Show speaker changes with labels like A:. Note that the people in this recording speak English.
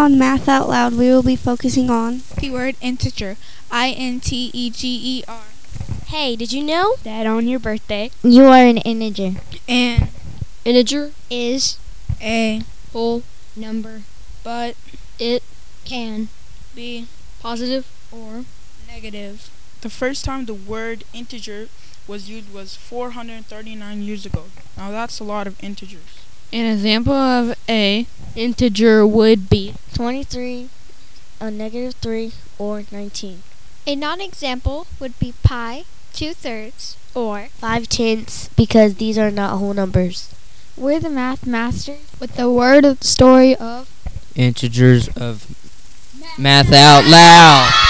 A: on Math Out Loud, we will be focusing on
B: the word integer, I-N-T-E-G-E-R.
C: Hey, did you know
D: that on your birthday
C: you are an integer?
B: And
D: integer
C: Is
B: a
D: whole
C: number,
B: but
D: it
C: can
B: be
D: positive
C: or
B: negative.
E: The first time the word integer was used was 439 years ago. Now that's a lot of integers.
D: an example of a integer would be
C: 23, a -3, or 19.
F: A non-example would be pi, 2/3, or
C: 5/10 because these are not whole numbers.
F: we're the math masters with the word of the story of
G: integers of Math Out Loud.